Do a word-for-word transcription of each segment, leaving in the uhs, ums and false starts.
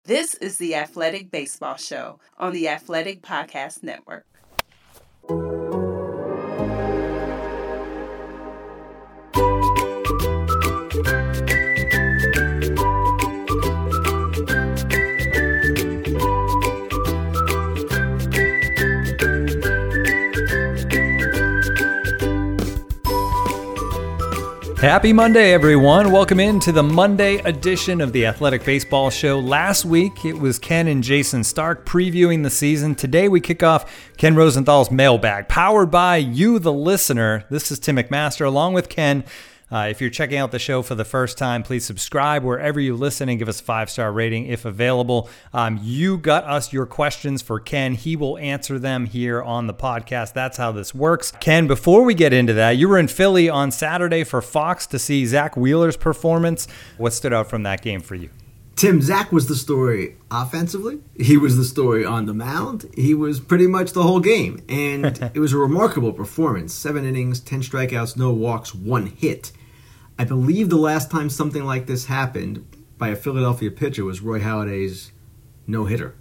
This is the Athletic Baseball Show on the Athletic Podcast Network. Happy Monday, everyone. Welcome into the Monday edition of the Athletic Baseball Show. Last week, it was Ken and Jason Stark previewing the season. Today, we kick off Ken Rosenthal's mailbag, powered by you, the listener. This is Tim McMaster, along with Ken. Uh, if you're checking out the show for the first time, please subscribe wherever you listen and give us a five-star rating if available. Um, you got us your questions for Ken. He will answer them here on the podcast. That's how this works. Ken, before we get into that, you were in Philly on Saturday for Fox to see Zack Wheeler's performance. What stood out from that game for you? Tim, Zack was the story offensively. He was the story on the mound. He was pretty much the whole game. And it was a remarkable performance. Seven innings, ten strikeouts, no walks, one hit. I believe the last time something like this happened by a Philadelphia pitcher was Roy Halladay's no-hitter.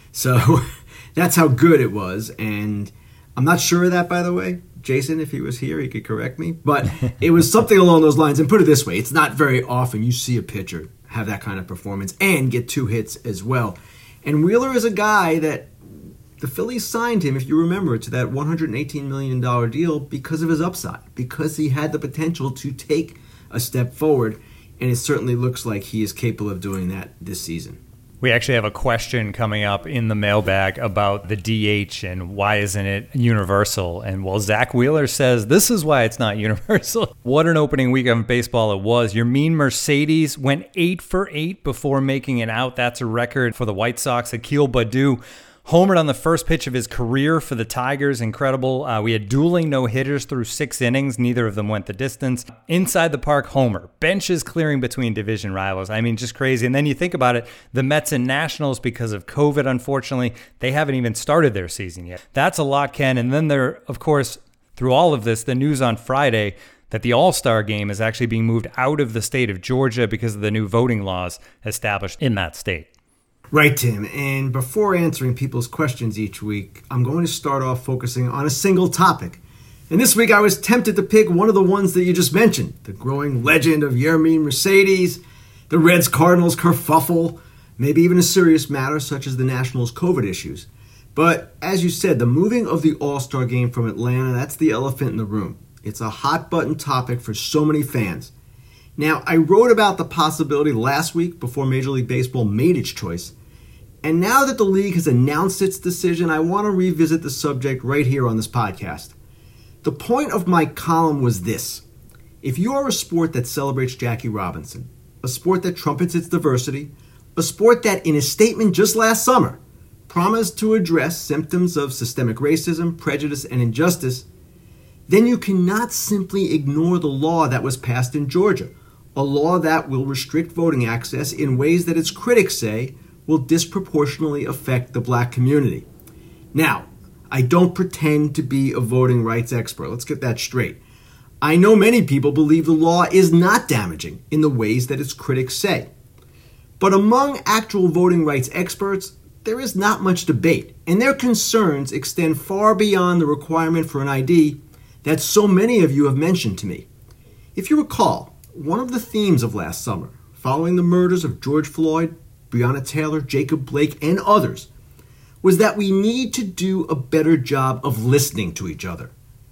So that's how good it was. And I'm not sure of that, by the way. Jason, if he was here, he could correct me. But it was something along those lines. And put it this way, it's not very often you see a pitcher have that kind of performance and get two hits as well. And Wheeler is a guy that the Phillies signed him, if you remember, to that one hundred eighteen million dollars deal because of his upside, because he had the potential to take a step forward, and it certainly looks like he is capable of doing that this season. We actually have a question coming up in the mailbag about the D H and why isn't it universal? And well, Zack Wheeler says this is why it's not universal. What an opening week of baseball it was. Your mean Mercedes went eight for eight before making it out. That's a record for the White Sox. Akil Baddoo homered on the first pitch of his career for the Tigers. Incredible. Uh, we had dueling no-hitters through six innings. Neither of them went the distance. Inside the park homer. Benches clearing between division rivals. I mean, just crazy. And then you think about it, the Mets and Nationals, because of COVID, unfortunately, they haven't even started their season yet. That's a lot, Ken. And then there, of course, through all of this, the news on Friday that the All-Star game is actually being moved out of the state of Georgia because of the new voting laws established in that state. Right, Tim. And before answering people's questions each week, I'm going to start off focusing on a single topic. And this week I was tempted to pick one of the ones that you just mentioned, the growing legend of Yermin Mercedes, the Reds-Cardinals kerfuffle, maybe even a serious matter such as the Nationals' COVID issues. But as you said, the moving of the All-Star game from Atlanta, that's the elephant in the room. It's a hot-button topic for so many fans. Now, I wrote about the possibility last week before Major League Baseball made its choice. And now that the league has announced its decision, I want to revisit the subject right here on this podcast. The point of my column was this. If you are a sport that celebrates Jackie Robinson, a sport that trumpets its diversity, a sport that in a statement just last summer promised to address symptoms of systemic racism, prejudice, and injustice, then you cannot simply ignore the law that was passed in Georgia, a law that will restrict voting access in ways that its critics say will disproportionately affect the black community. Now, I don't pretend to be a voting rights expert. Let's get that straight. I know many people believe the law is not damaging in the ways that its critics say. But among actual voting rights experts, there is not much debate, and their concerns extend far beyond the requirement for an I D that so many of you have mentioned to me. If you recall, one of the themes of last summer, following the murders of George Floyd, Breonna Taylor, Jacob Blake, and others, was that we need to do a better job of listening to each other.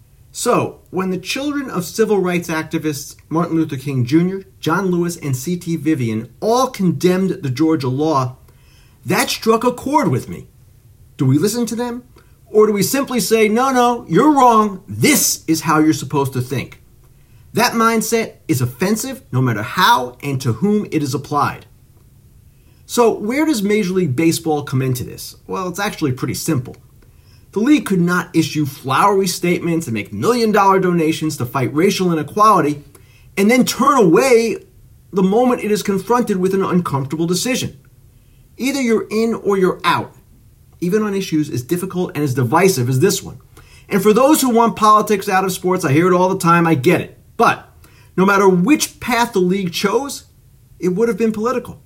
So, when the children of civil rights activists Martin Luther King Junior, John Lewis, and C T Vivian all condemned the Georgia law, that struck a chord with me. Do we listen to them? Or do we simply say, no, no, you're wrong, this is how you're supposed to think? That mindset is offensive no matter how and to whom it is applied. So where does Major League Baseball come into this? Well, it's actually pretty simple. The league could not issue flowery statements and make million-dollar donations to fight racial inequality and then turn away the moment it is confronted with an uncomfortable decision. Either you're in or you're out, even on issues as difficult and as divisive as this one. And for those who want politics out of sports, I hear it all the time, I get it. But no matter which path the league chose, it would have been political.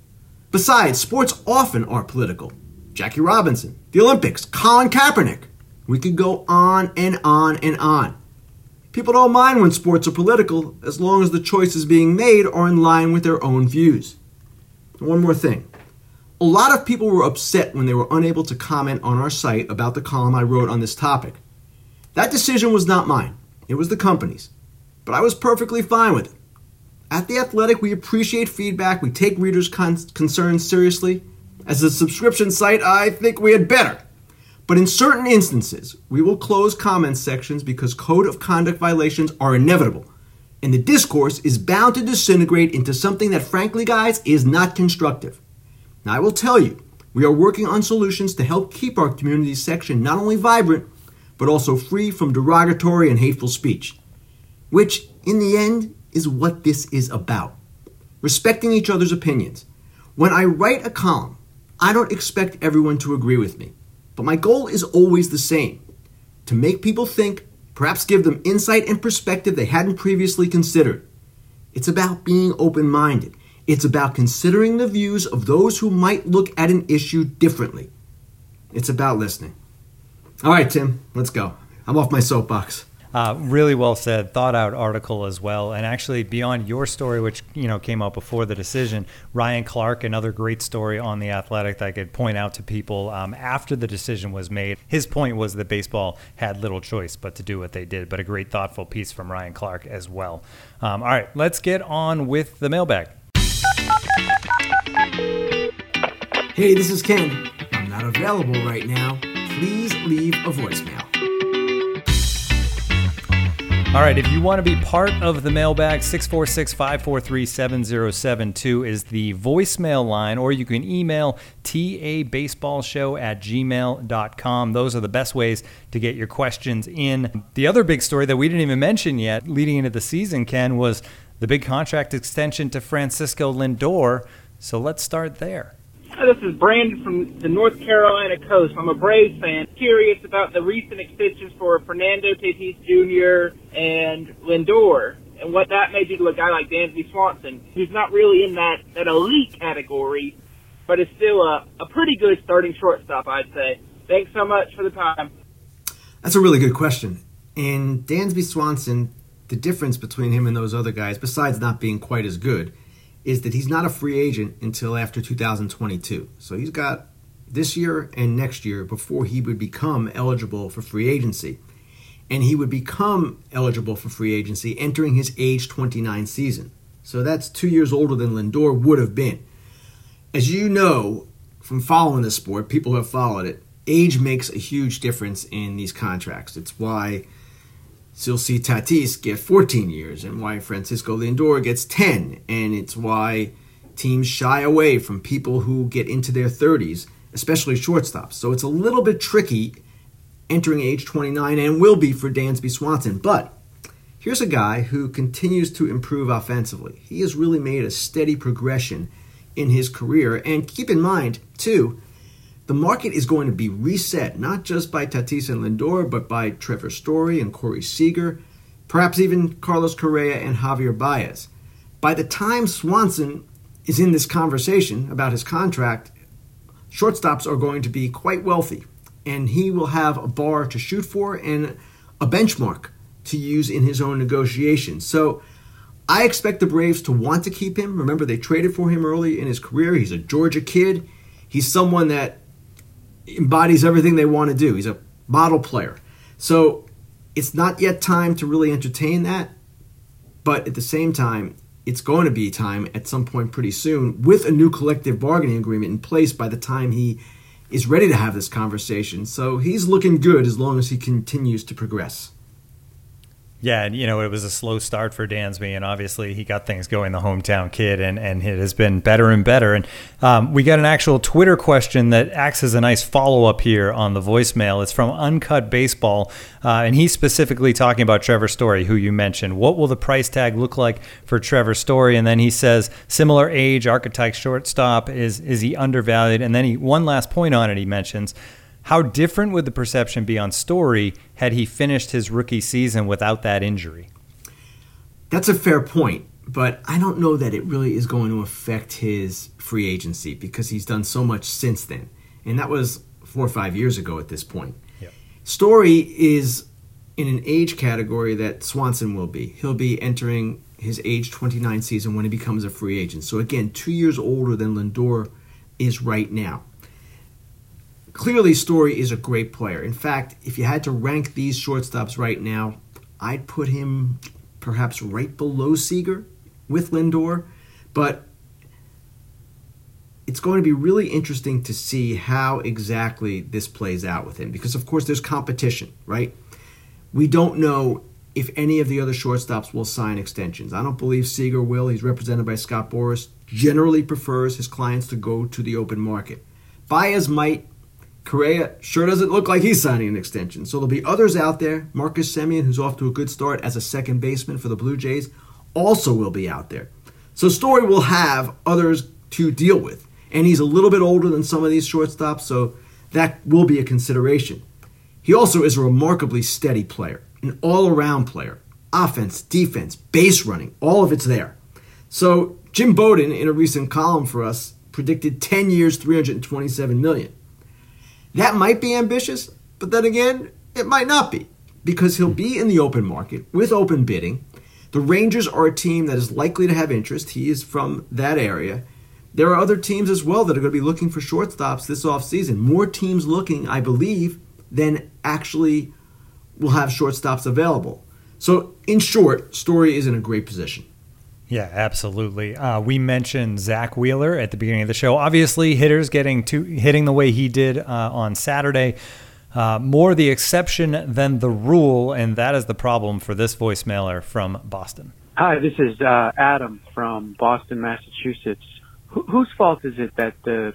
Besides, sports often are political. Jackie Robinson, the Olympics, Colin Kaepernick. We could go on and on and on. People don't mind when sports are political as long as the choices being made are in line with their own views. One more thing. A lot of people were upset when they were unable to comment on our site about the column I wrote on this topic. That decision was not mine. It was the company's. But I was perfectly fine with it. At The Athletic, we appreciate feedback. We take readers' con- concerns seriously. As a subscription site, I think we had better. But in certain instances, we will close comment sections because code of conduct violations are inevitable. And the discourse is bound to disintegrate into something that, frankly, guys, is not constructive. Now, I will tell you, we are working on solutions to help keep our community section not only vibrant, but also free from derogatory and hateful speech. Which, in the end, is what this is about. Respecting each other's opinions. When I write a column, I don't expect everyone to agree with me. But my goal is always the same. To make people think, perhaps give them insight and perspective they hadn't previously considered. It's about being open-minded. It's about considering the views of those who might look at an issue differently. It's about listening. All right, Tim, let's go. I'm off my soapbox. Uh, really well said, thought out article as well. And actually beyond your story, which, you know, came out before the decision, Ryan Clark, another great story on The Athletic that I could point out to people um, after the decision was made. His point was that baseball had little choice but to do what they did, but a great thoughtful piece from Ryan Clark as well. Um, all right, let's get on with the mailbag. Hey, this is Ken. I'm not available right now. Please leave a voicemail. All right, if you want to be part of the mailbag, six four six, five four three, seven zero seven two is the voicemail line, or you can email tabaseballshow at gmail dot com. Those are the best ways to get your questions in. The other big story that we didn't even mention yet leading into the season, Ken, was the big contract extension to Francisco Lindor. So let's start there. Hi, this is Brandon from the North Carolina coast. I'm a Braves fan. Curious about the recent extensions for Fernando Tatis Junior and Lindor, and what that may do to a guy like Dansby Swanson, who's not really in that, that elite category, but is still a, a pretty good starting shortstop, I'd say. Thanks so much for the time. That's a really good question. And Dansby Swanson, the difference between him and those other guys, besides not being quite as good, is that he's not a free agent until after two thousand twenty-two. So he's got this year and next year before he would become eligible for free agency. And he would become eligible for free agency entering his age twenty-nine season. So that's two years older than Lindor would have been. As you know from following the sport, people who have followed it, age makes a huge difference in these contracts. It's why you'll see Tatis get fourteen years and why Francisco Lindor gets ten. And it's why teams shy away from people who get into their thirties, especially shortstops. So it's a little bit tricky entering age twenty-nine and will be for Dansby Swanson. But here's a guy who continues to improve offensively. He has really made a steady progression in his career. And keep in mind, too, the market is going to be reset, not just by Tatis and Lindor, but by Trevor Story and Corey Seager, perhaps even Carlos Correa and Javier Baez. By the time Swanson is in this conversation about his contract, shortstops are going to be quite wealthy, and he will have a bar to shoot for and a benchmark to use in his own negotiations. So I expect the Braves to want to keep him. Remember, they traded for him early in his career. He's a Georgia kid. He's someone that embodies everything they want to do. He's a model player. So it's not yet time to really entertain that, but at the same time, it's going to be time at some point pretty soon with a new collective bargaining agreement in place by the time he is ready to have this conversation. So he's looking good as long as he continues to progress. Yeah, and, you know, it was a slow start for Dansby, and obviously he got things going, the hometown kid, and, and it has been better and better. And um, we got an actual Twitter question that acts as a nice follow-up here on the voicemail. It's from Uncut Baseball, uh, and he's specifically talking about Trevor Story, who you mentioned. What will the price tag look like for Trevor Story? And then he says, similar age, archetype shortstop, is, is he undervalued? And then he one last point on it he mentions, how different would the perception be on Story had he finished his rookie season without that injury? That's a fair point, but I don't know that it really is going to affect his free agency because he's done so much since then. And that was four or five years ago at this point. Yep. Story is in an age category that Swanson will be. He'll be entering his age twenty-nine season when he becomes a free agent. So again, two years older than Lindor is right now. Clearly, Story is a great player. In fact, if you had to rank these shortstops right now, I'd put him perhaps right below Seager with Lindor. But it's going to be really interesting to see how exactly this plays out with him. Because, of course, there's competition, right? We don't know if any of the other shortstops will sign extensions. I don't believe Seager will. He's represented by Scott Boras. Generally prefers his clients to go to the open market. Baez might. Correa sure doesn't look like he's signing an extension. So there'll be others out there. Marcus Semien, who's off to a good start as a second baseman for the Blue Jays, also will be out there. So Story will have others to deal with. And he's a little bit older than some of these shortstops, so that will be a consideration. He also is a remarkably steady player, an all-around player. Offense, defense, base running, all of it's there. So Jim Bowden, in a recent column for us, predicted ten years, three hundred twenty-seven million dollars. That might be ambitious, but then again, it might not be, because he'll be in the open market with open bidding. The Rangers are a team that is likely to have interest. He is from that area. There are other teams as well that are going to be looking for shortstops this offseason. More teams looking, I believe, than actually will have shortstops available. So, in short, Story is in a great position. Yeah, absolutely. Uh, we mentioned Zach Wheeler at the beginning of the show. Obviously, hitters getting to hitting the way he did uh, on Saturday. Uh, more the exception than the rule, and that is the problem for this voicemailer from Boston. Hi, this is uh, Adam from Boston, Massachusetts. Wh- whose fault is it that the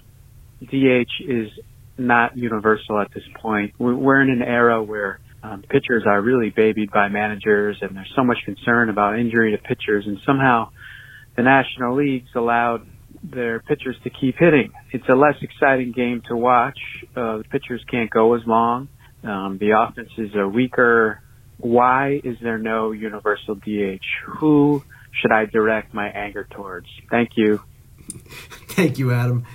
D H is not universal at this point? We're in an era where Um, pitchers are really babied by managers, and there's so much concern about injury to pitchers, and somehow the National League's allowed their pitchers to keep hitting. It's a less exciting game to watch. Uh, the pitchers can't go as long. Um, the offenses are weaker. Why is there no universal D H? Who should I direct my anger towards? Thank you. Thank you, Adam.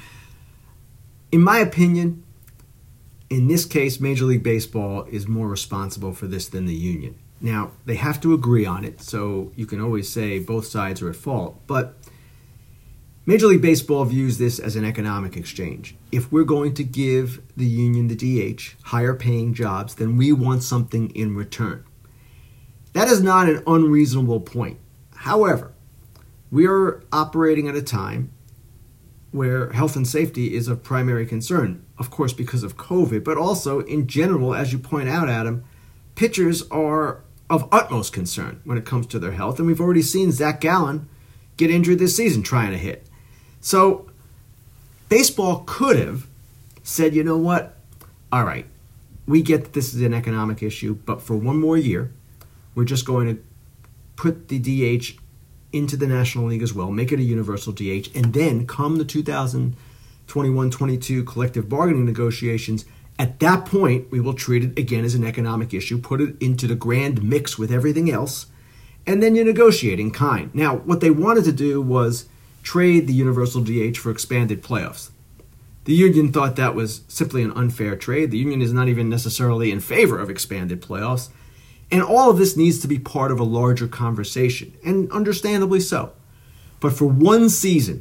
In my opinion, in this case, Major League Baseball is more responsible for this than the union. Now, they have to agree on it, so you can always say both sides are at fault. But Major League Baseball views this as an economic exchange. If we're going to give the union the D H higher paying jobs, then we want something in return. That is not an unreasonable point. However, we are operating at a time where health and safety is of primary concern, of course because of COVID, but also in general, as you point out, Adam, pitchers are of utmost concern when it comes to their health, and we've already seen Zach Gallen get injured this season trying to hit. So baseball could have said, you know what, all right, we get that this is an economic issue, but for one more year, we're just going to put the D H into the National League as well, make it a universal D H, and then come the two thousand twenty-one twenty-two collective bargaining negotiations, at that point, we will treat it again as an economic issue, put it into the grand mix with everything else, and then you negotiate in kind. Now, what they wanted to do was trade the universal D H for expanded playoffs. The union thought that was simply an unfair trade. The union is not even necessarily in favor of expanded playoffs. And all of this needs to be part of a larger conversation, and understandably so. But for one season,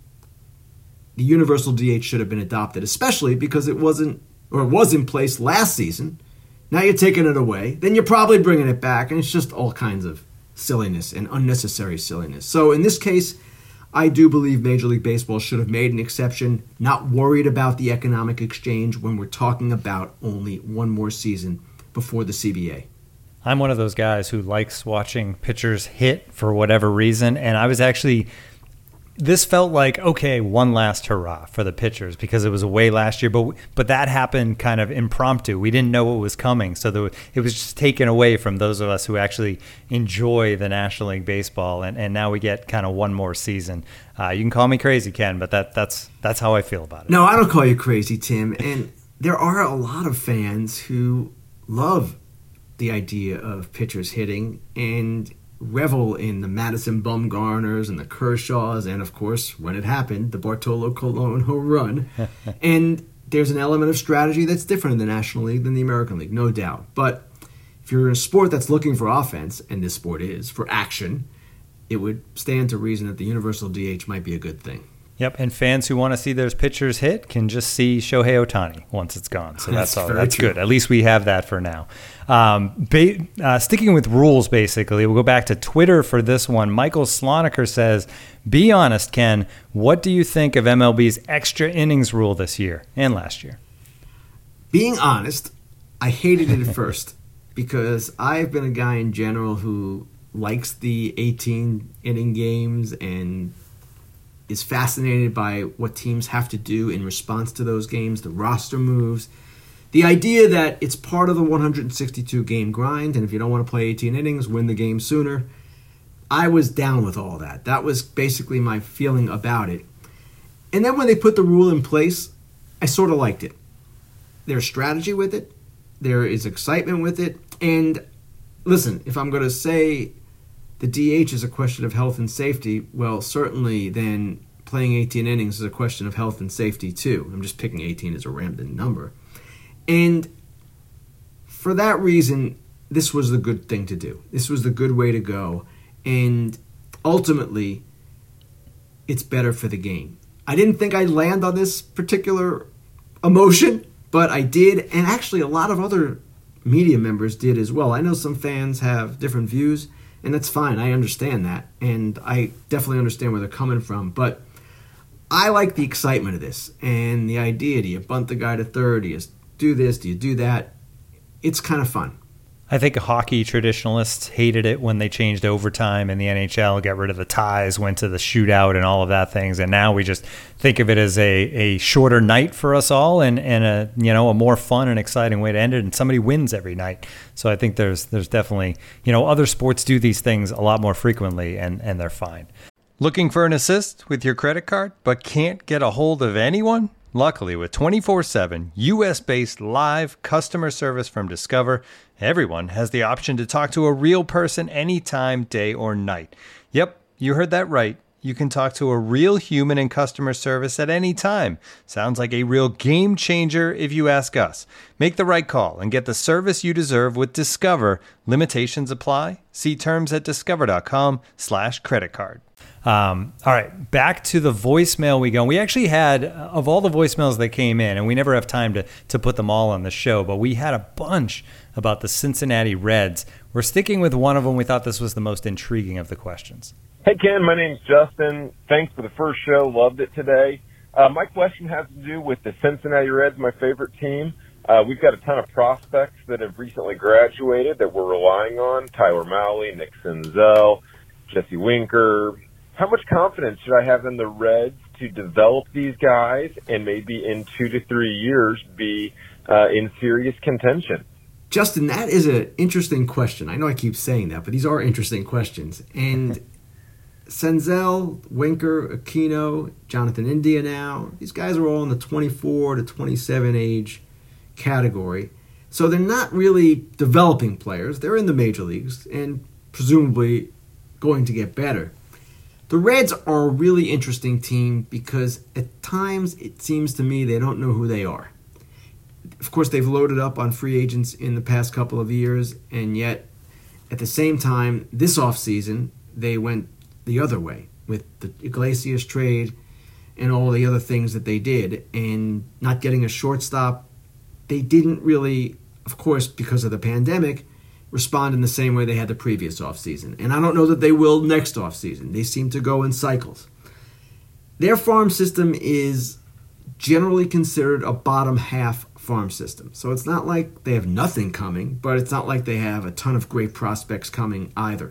the universal D H should have been adopted, especially because it wasn't, or it was in place last season. Now you're taking it away, then you're probably bringing it back, and it's just all kinds of silliness and unnecessary silliness. So in this case, I do believe Major League Baseball should have made an exception, not worried about the economic exchange when we're talking about only one more season before the C B A. I'm one of those guys who likes watching pitchers hit for whatever reason, and I was actually, this felt like, okay, one last hurrah for the pitchers because it was away last year, but but that happened kind of impromptu. We didn't know what was coming, so there, it was just taken away from those of us who actually enjoy the National League Baseball, and, and now we get kind of one more season. Uh, you can call me crazy, Ken, but that that's that's how I feel about it. No, I don't call you crazy, Tim, and there are a lot of fans who love the idea of pitchers hitting, and revel in the Madison Bumgarners and the Kershaws, and of course, when it happened, the Bartolo Colon home run. And there's an element of strategy that's different in the National League than the American League, no doubt. But if you're in a sport that's looking for offense, and this sport is, for action, it would stand to reason that the universal D H might be a good thing. Yep, and fans who want to see those pitchers hit can just see Shohei Ohtani once it's gone. So that's, that's all. That's true. Good. At least we have that for now. Um, ba- uh, sticking with rules, basically, we'll go back to Twitter for this one. Michael Sloniker says, be honest, Ken, what do you think of M L B's extra innings rule this year and last year? Being honest, I hated it at first because I've been a guy in general who likes the eighteen-inning games and is fascinated by what teams have to do in response to those games, the roster moves, the idea that it's part of the one hundred sixty-two game grind, and if you don't want to play eighteen innings, win the game sooner. I was down with all that. That was basically my feeling about it. And then when they put the rule in place, I sort of liked it. There's strategy with it. There is excitement with it. And listen, if I'm going to say the D H is a question of health and safety, well, certainly then playing eighteen innings is a question of health and safety too. I'm just picking eighteen as a random number. And for that reason, this was the good thing to do. This was the good way to go. And ultimately, it's better for the game. I didn't think I'd land on this particular emotion, but I did. And actually, a lot of other media members did as well. I know some fans have different views, and that's fine. I understand that. And I definitely understand where they're coming from. But I like the excitement of this and the idea. Do you bunt the guy to third? Do you do this? Do you do that? It's kind of fun. I think hockey traditionalists hated it when they changed overtime in the N H L, got rid of the ties, went to the shootout and all of that things. And now we just think of it as a, a shorter night for us all and, and a, you know, a more fun and exciting way to end it. And somebody wins every night. So I think there's there's definitely, you know, other sports do these things a lot more frequently and, and they're fine. Looking for an assist with your credit card but can't get a hold of anyone? Luckily, with twenty-four seven U S-based live customer service from Discover, everyone has the option to talk to a real person anytime, day or night. Yep, you heard that right. You can talk to a real human in customer service at any time. Sounds like a real game changer if you ask us. Make the right call and get the service you deserve with Discover. Limitations apply. See terms at discover.com slash credit card. Um, all right, back to the voicemail we go. We actually had, of all the voicemails that came in, and we never have time to, to put them all on the show, but we had a bunch about the Cincinnati Reds. We're sticking with one of them. We thought this was the most intriguing of the questions. Hey, Ken, my name's Justin. Thanks for the first show. Loved it today. Uh, my question has to do with the Cincinnati Reds, my favorite team. Uh, we've got a ton of prospects that have recently graduated that we're relying on. Tyler Mahle, Nick Senzel, Jesse Winker. How much confidence should I have in the Reds to develop these guys and maybe in two to three years be uh, in serious contention? Justin, that is an interesting question. I know I keep saying that, but these are interesting questions. And Senzel, Winker, Aquino, Jonathan India now, these guys are all in the twenty-four to twenty-seven age category. So they're not really developing players. They're in the major leagues and presumably going to get better. The Reds are a really interesting team because at times it seems to me they don't know who they are. Of course, they've loaded up on free agents in the past couple of years, and yet at the same time, this offseason, they went the other way with the Iglesias trade and all the other things that they did. And not getting a shortstop, they didn't really, of course, because of the pandemic, respond in the same way they had the previous offseason. And I don't know that they will next offseason. They seem to go in cycles. Their farm system is generally considered a bottom half farm system. So it's not like they have nothing coming, but it's not like they have a ton of great prospects coming either.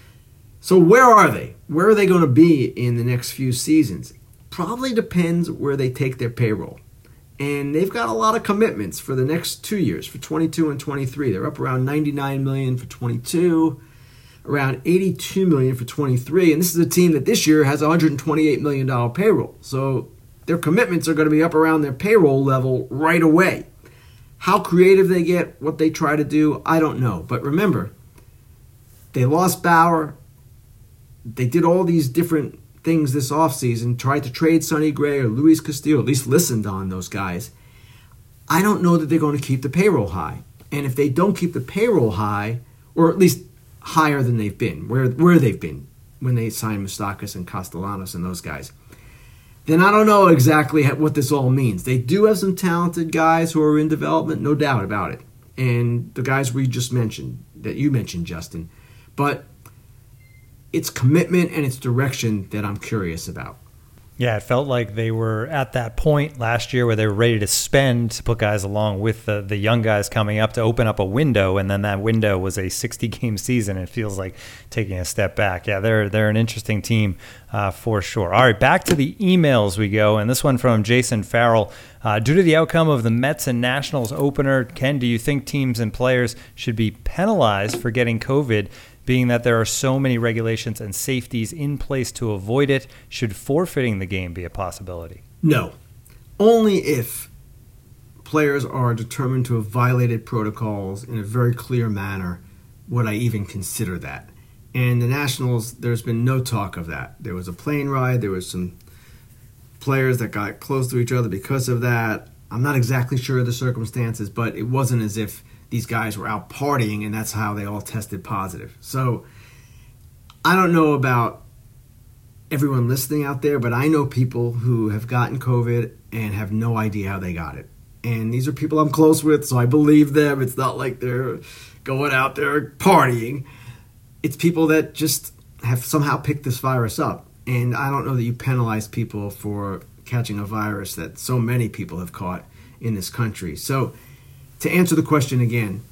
So where are they? Where are they going to be in the next few seasons? Probably depends where they take their payroll. And they've got a lot of commitments for the next two years, for twenty-two and twenty-three. They're up around ninety-nine million dollars for twenty-two, around eighty-two million dollars for twenty-three. And this is a team that this year has a one hundred twenty-eight million dollars payroll. So their commitments are going to be up around their payroll level right away. How creative they get, what they try to do, I don't know. But remember, They lost Bauer. They did all these different things this offseason, tried to trade Sonny Gray or Luis Castillo, at least listened on those guys. I don't know that they're going to keep the payroll high. And if they don't keep the payroll high, or at least higher than they've been, where where they've been when they signed Moustakas and Castellanos and those guys, then I don't know exactly what this all means. They do have some talented guys who are in development, no doubt about it. And the guys we just mentioned, that you mentioned, Justin. But it's commitment and it's direction that I'm curious about. Yeah, it felt like they were at that point last year where they were ready to spend to put guys along with the, the young guys coming up to open up a window, and then that window was a sixty-game season. It feels like taking a step back. Yeah, they're they're an interesting team uh, for sure. All right, back to the emails we go, and this one from Jason Farrell. Uh, due to the outcome of the Mets and Nationals opener, Ken, do you think teams and players should be penalized for getting COVID? Being that there are so many regulations and safeties in place to avoid it, should forfeiting the game be a possibility? No. Only if players are determined to have violated protocols in a very clear manner would I even consider that. And the Nationals, there's been no talk of that. There was a plane ride. There was some players that got close to each other because of that. I'm not exactly sure of the circumstances, but it wasn't as if these guys were out partying and that's how they all tested positive. So I don't know about everyone listening out there, but I know people who have gotten COVID and have no idea how they got it. And these are people I'm close with, so I believe them. It's not like they're going out there partying. It's people that just have somehow picked this virus up. And I don't know that you penalize people for catching a virus that so many people have caught in this country. So to answer the question again,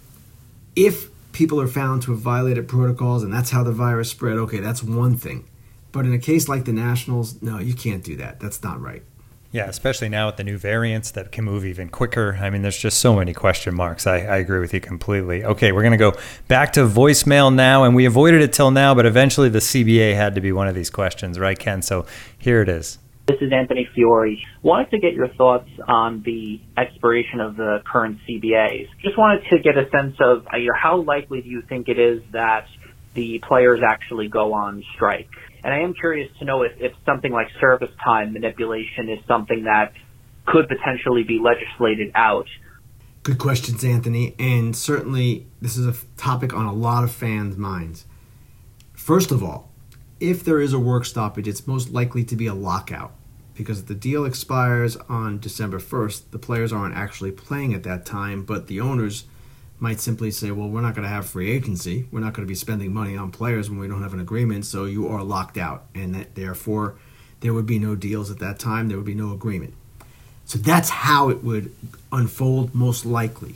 if people are found to have violated protocols and that's how the virus spread, okay, that's one thing. But in a case like the Nationals, no, you can't do that. That's not right. Yeah, especially now with the new variants that can move even quicker. I mean, there's just so many question marks. I, I agree with you completely. Okay, we're going to go back to voicemail now, and we avoided it till now, but eventually the C B A had to be one of these questions, right, Ken? So here it is. This is Anthony Fiore. Wanted to get your thoughts on the expiration of the current C B As. Just wanted to get a sense of uh, how likely do you think it is that the players actually go on strike? And I am curious to know if, if something like service time manipulation is something that could potentially be legislated out. Good questions, Anthony. And certainly this is a topic on a lot of fans' minds. First of all, if there is a work stoppage, it's most likely to be a lockout. Because if the deal expires on December first, the players aren't actually playing at that time, but the owners might simply say, well, we're not going to have free agency. We're not going to be spending money on players when we don't have an agreement, so you are locked out. And that, therefore, there would be no deals at that time. There would be no agreement. So that's how it would unfold most likely.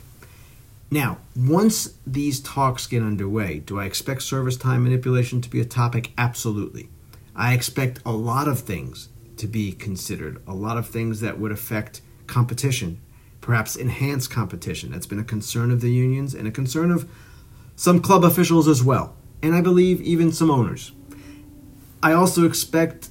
Now, once these talks get underway, do I expect service time manipulation to be a topic? Absolutely. I expect a lot of things to be considered, a lot of things that would affect competition, perhaps enhance competition. That's been a concern of the unions and a concern of some club officials as well, and I believe even some owners. I also expect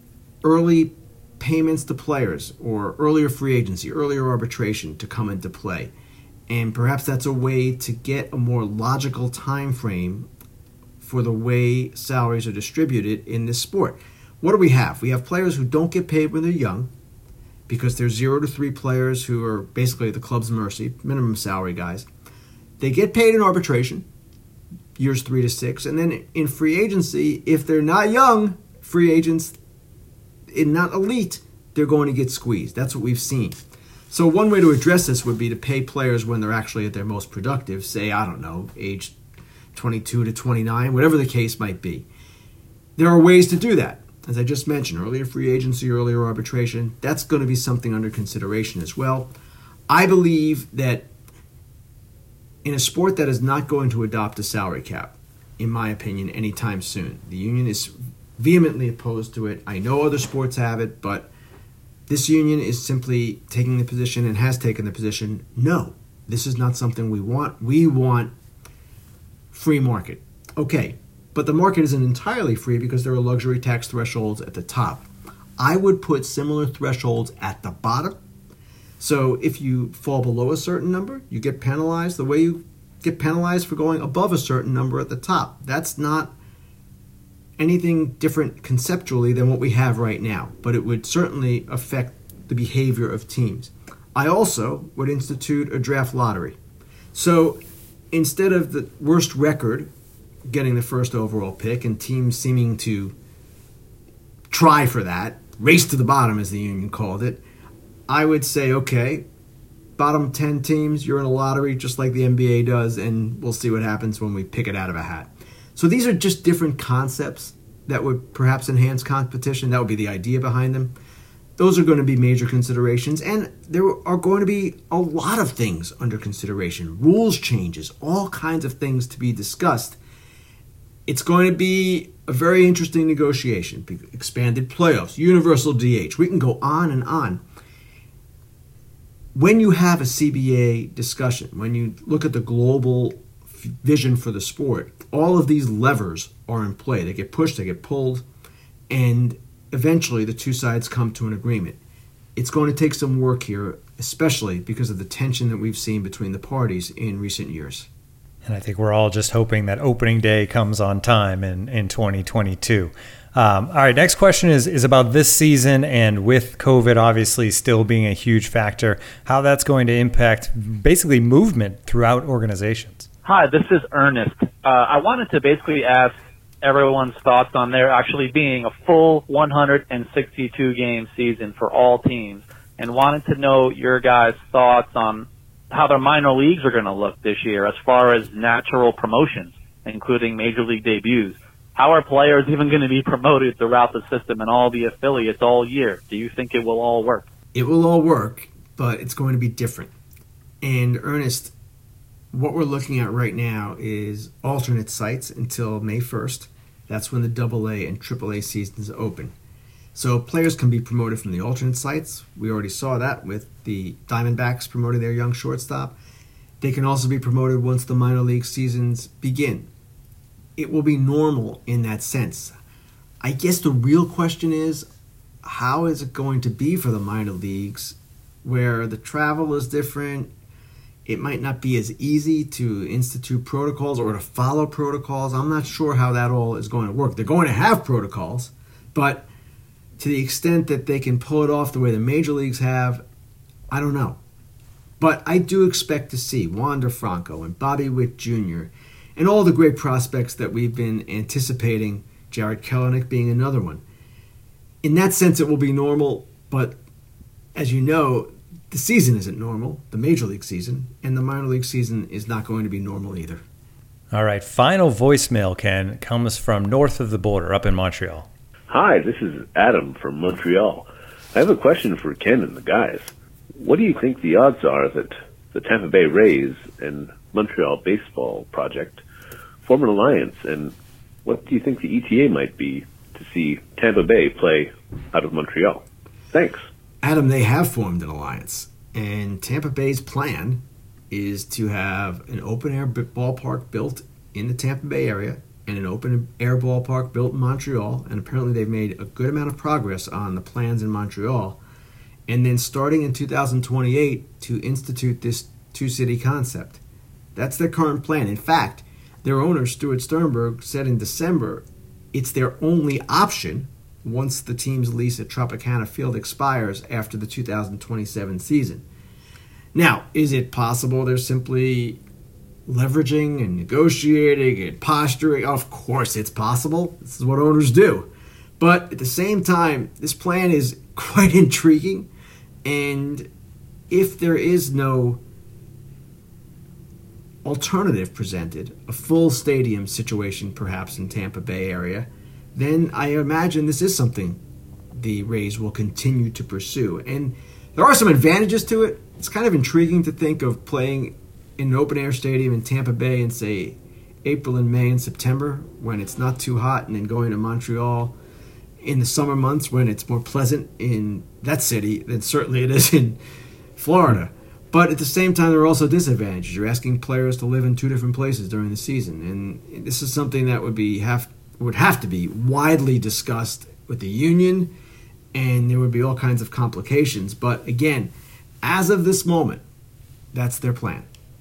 early payments to players or earlier free agency, earlier arbitration to come into play. And perhaps that's a way to get a more logical time frame for the way salaries are distributed in this sport. What do we have? We have players who don't get paid when they're young because there's zero to three players who are basically at the club's mercy, minimum salary guys. They get paid in arbitration, years three to six. And then in free agency, if they're not young, free agents, and not elite, they're going to get squeezed. That's what we've seen. So one way to address this would be to pay players when they're actually at their most productive, say, I don't know, age twenty-two to twenty-nine, whatever the case might be. There are ways to do that. As I just mentioned, earlier free agency, earlier arbitration, that's going to be something under consideration as well. I believe that in a sport that is not going to adopt a salary cap, in my opinion, anytime soon, the union is vehemently opposed to it. I know other sports have it, but this union is simply taking the position and has taken the position, no, this is not something we want. We want free market. Okay, but the market isn't entirely free because there are luxury tax thresholds at the top. I would put similar thresholds at the bottom. So if you fall below a certain number, you get penalized the way you get penalized for going above a certain number at the top. That's not anything different conceptually than what we have right now, but it would certainly affect the behavior of teams. I also would institute a draft lottery. So instead of the worst record getting the first overall pick and teams seeming to try for that, race to the bottom as the union called it, I would say, okay, bottom ten teams, you're in a lottery just like the N B A does, and we'll see what happens when we pick it out of a hat. So these are just different concepts that would perhaps enhance competition. That would be the idea behind them. Those are going to be major considerations, and there are going to be a lot of things under consideration. Rules changes, all kinds of things to be discussed. It's going to be a very interesting negotiation. Expanded playoffs, universal D H. We can go on and on. When you have a C B A discussion, when you look at the global vision for the sport, all of these levers are in play. They get pushed, they get pulled, and eventually the two sides come to an agreement. It's going to take some work here, especially because of the tension that we've seen between the parties in recent years. And I think we're all just hoping that opening day comes on time in, in twenty twenty-two. Um, all right, next question is, is about this season, and with COVID obviously still being a huge factor, how that's going to impact basically movement throughout organizations. Hi, this is Ernest. Uh, I wanted to basically ask everyone's thoughts on there actually being a full one hundred sixty-two game season for all teams, and wanted to know your guys' thoughts on how their minor leagues are going to look this year as far as natural promotions, including major league debuts. How are players even going to be promoted throughout the system and all the affiliates all year? Do you think it will all work? It will all work, but it's going to be different. And Ernest, what we're looking at right now is alternate sites until May first. That's when the double A and triple A seasons open. So players can be promoted from the alternate sites. We already saw that with the Diamondbacks promoting their young shortstop. They can also be promoted once the minor league seasons begin. It will be normal in that sense. I guess the real question is, how is it going to be for the minor leagues where the travel is different? It might not be as easy to institute protocols or to follow protocols. I'm not sure how that all is going to work. They're going to have protocols, but to the extent that they can pull it off the way the major leagues have, I don't know. But I do expect to see Wander Franco and Bobby Witt Junior and all the great prospects that we've been anticipating, Jared Kelenic being another one. In that sense, it will be normal, but as you know, the season isn't normal, the major league season, and the minor league season is not going to be normal either. All right, final voicemail, Ken, comes from north of the border up in Montreal. Hi, this is Adam from Montreal. I have a question for Ken and the guys. What do you think the odds are that the Tampa Bay Rays and Montreal Baseball Project form an alliance, and what do you think the E T A might be to see Tampa Bay play out of Montreal? Thanks. Adam, they have formed an alliance, and Tampa Bay's plan is to have an open-air ballpark built in the Tampa Bay area and an open-air ballpark built in Montreal, and apparently they've made a good amount of progress on the plans in Montreal, and then starting in two thousand twenty-eight to institute this two-city concept. That's their current plan. In fact, their owner, Stuart Sternberg, said in December it's their only option once the team's lease at Tropicana Field expires after the two thousand twenty-seven season. Now, is it possible they're simply leveraging and negotiating and posturing? Of course it's possible. This is what owners do. But at the same time, this plan is quite intriguing, and if there is no alternative presented, a full stadium situation perhaps in Tampa Bay area, then I imagine this is something the Rays will continue to pursue. And there are some advantages to it. It's kind of intriguing to think of playing in an open-air stadium in Tampa Bay in, say, April and May and September when it's not too hot, and then going to Montreal in the summer months when it's more pleasant in that city than certainly it is in Florida. But at the same time, there are also disadvantages. You're asking players to live in two different places during the season, and this is something that would be have would have to be widely discussed with the union, and there would be all kinds of complications. But again, as of this moment, that's their plan.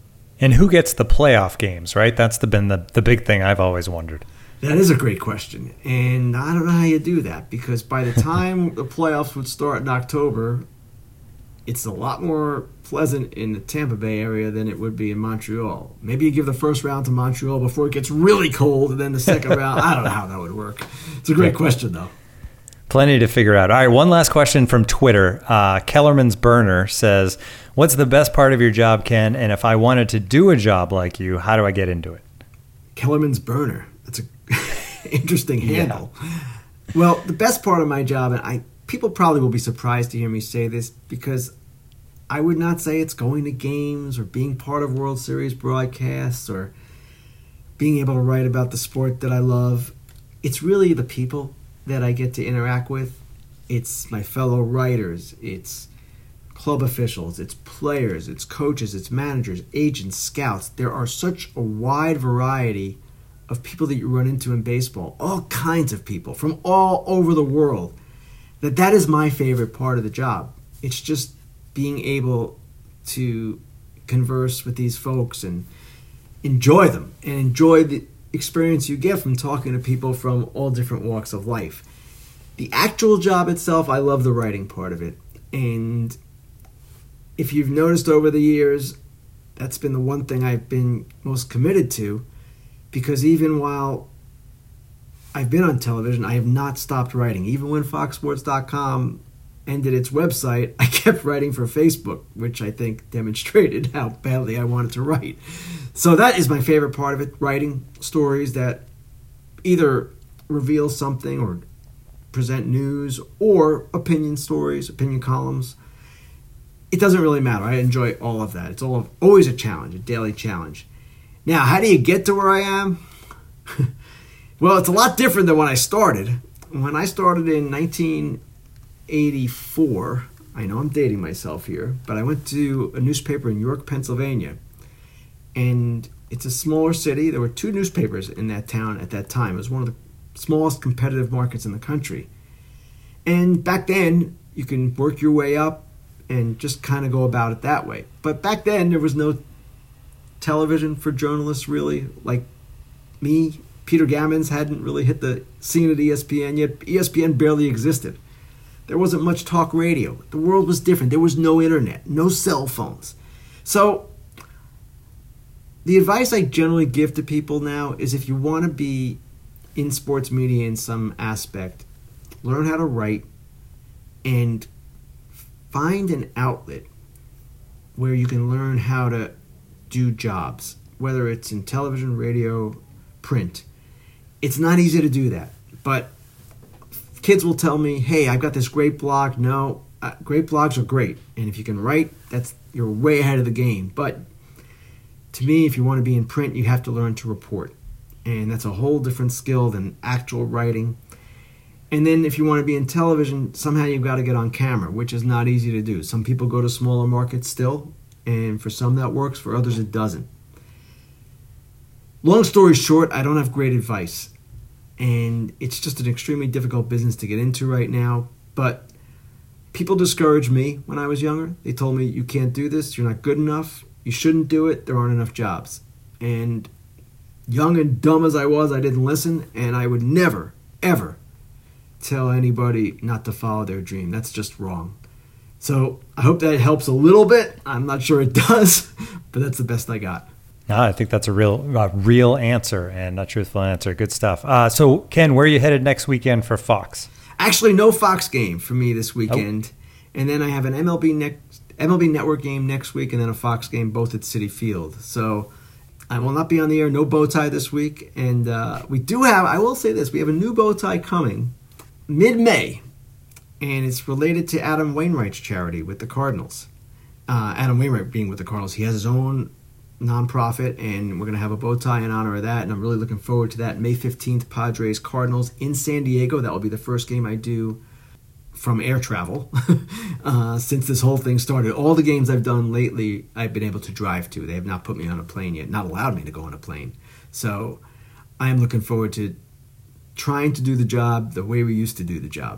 And who gets the playoff games, right? That's the, been the, the big thing I've always wondered. That is a great question. And I don't know how you do that, because by the time the playoffs would start in October, it's a lot more pleasant in the Tampa Bay area than it would be in Montreal. Maybe you give the first round to Montreal before it gets really cold, and then the second round. I don't know how that would work. It's a great question, though. Plenty to figure out. All right, one last question from Twitter. Uh, Kellerman's Burner says, what's the best part of your job, Ken? And if I wanted to do a job like you, how do I get into it? Kellerman's Burner. That's an interesting handle. Yeah. Well, the best part of my job, and I people probably will be surprised to hear me say this, because I would not say it's going to games or being part of World Series broadcasts or being able to write about the sport that I love. It's really the people that I get to interact with. It's my fellow writers, it's club officials, it's players, it's coaches, it's managers, agents, scouts. There are such a wide variety of people that you run into in baseball, all kinds of people from all over the world, that that is my favorite part of the job. It's just being able to converse with these folks and enjoy them and enjoy the experience you get from talking to people from all different walks of life. The actual job itself, I love the writing part of it. And if you've noticed over the years, that's been the one thing I've been most committed to, because even while I've been on television, I have not stopped writing. Even when Fox Sports dot com ended its website, I kept writing for Facebook, which I think demonstrated how badly I wanted to write. So that is my favorite part of it, writing stories that either reveal something or present news or opinion stories, opinion columns. It doesn't really matter. I enjoy all of that. It's all always a challenge, a daily challenge. Now, how do you get to where I am? Well, it's a lot different than when I started. When I started in nineteen eighty-four, I know I'm dating myself here, but I went to a newspaper in York, Pennsylvania. And it's a smaller city. There were two newspapers in that town at that time. It was one of the smallest competitive markets in the country. And back then, you can work your way up and just kind of go about it that way. But back then, there was no television for journalists, really. Like me, Peter Gammons hadn't really hit the scene at E S P N yet. E S P N barely existed. There wasn't much talk radio. The world was different. There was no internet, no cell phones. So the advice I generally give to people now is, if you want to be in sports media in some aspect, learn how to write and find an outlet where you can learn how to do jobs, whether it's in television, radio, print. It's not easy to do that, but kids will tell me, hey, I've got this great blog. No, uh, great blogs are great, and if you can write, that's you're way ahead of the game. But to me, if you want to be in print, you have to learn to report, and that's a whole different skill than actual writing. And then if you want to be in television, somehow you've got to get on camera, which is not easy to do. Some people go to smaller markets still, and for some that works, for others it doesn't. Long story short, I don't have great advice. And it's just an extremely difficult business to get into right now. But people discouraged me when I was younger. They told me, you can't do this, you're not good enough, you shouldn't do it, there aren't enough jobs. And young and dumb as I was, I didn't listen, and I would never, ever tell anybody not to follow their dream. That's just wrong. So I hope that helps a little bit. I'm not sure it does, but that's the best I got. No, I think that's a real uh, real answer and a truthful answer. Good stuff. Uh, so, Ken, where are you headed next weekend for Fox? Actually, no Fox game for me this weekend. Oh. And then I have an M L B next, M L B Network game next week, and then a Fox game, both at Citi Field. So I will not be on the air. No bow tie this week. And uh, we do have, I will say this, we have a new bow tie coming mid-May. And it's related to Adam Wainwright's charity with the Cardinals. Uh, Adam Wainwright being with the Cardinals. He has his own nonprofit, and we're going to have a bow tie in honor of that, and I'm really looking forward to that. May fifteenth, Padres Cardinals in San Diego. That will be the first game I do from air travel uh, since this whole thing started. All the games I've done lately, I've been able to drive to. They have not put me on a plane yet, not allowed me to go on a plane. So I am looking forward to trying to do the job the way we used to do the job.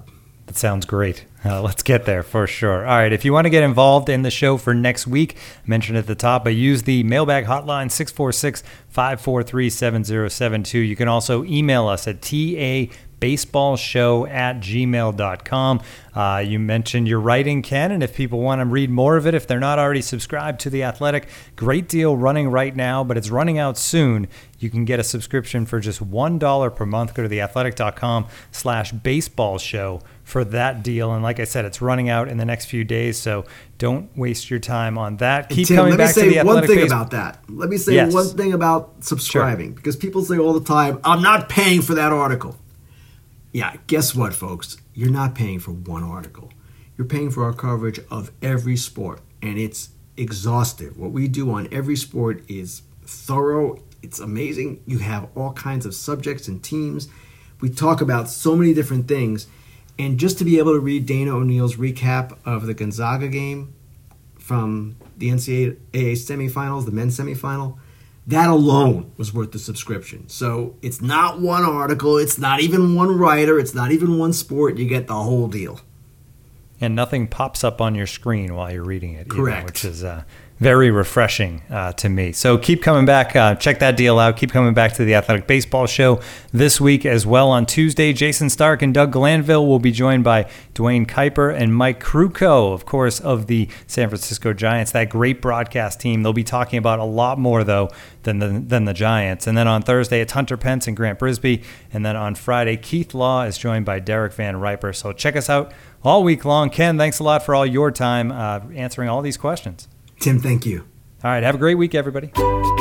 That sounds great. Uh, let's get there for sure. All right, if you want to get involved in the show for next week, I mentioned at the top, but use the mailbag hotline six four six, five four three, seven zero seven two. You can also email us at T A baseball show at gmail dot com. Uh, you mentioned your writing, Ken, and if people want to read more of it, if they're not already subscribed to The Athletic, great deal running right now, but it's running out soon. You can get a subscription for just one dollar per month. Go to theathletic.com slash baseball show for that deal. And like I said, it's running out in the next few days, so don't waste your time on that. Keep Tim, coming let me back say to The Athletic. one thing base- about that. Let me say Yes. one thing about subscribing, sure. Because people say all the time, I'm not paying for that article. Yeah, guess what, folks? You're not paying for one article. You're paying for our coverage of every sport, and it's exhaustive. What we do on every sport is thorough. It's amazing. You have all kinds of subjects and teams. We talk about so many different things. And just to be able to read Dana O'Neill's recap of the Gonzaga game from the N C double A semifinals, the men's semifinal, that alone was worth the subscription. So it's not one article. It's not even one writer. It's not even one sport. You get the whole deal. And nothing pops up on your screen while you're reading it. Correct. Either, which is uh, very refreshing uh, to me. So keep coming back. Uh, check that deal out. Keep coming back to the Athletic Baseball Show this week as well. On Tuesday, Jason Stark and Doug Glanville will be joined by Dwayne Kuiper and Mike Krukow, of course, of the San Francisco Giants, that great broadcast team. They'll be talking about a lot more, though, than the, than the Giants. And then on Thursday, it's Hunter Pence and Grant Brisbee. And then on Friday, Keith Law is joined by Derek Van Riper. So check us out all week long. Ken, thanks a lot for all your time uh, answering all these questions. Tim, thank you. All right, have a great week, everybody.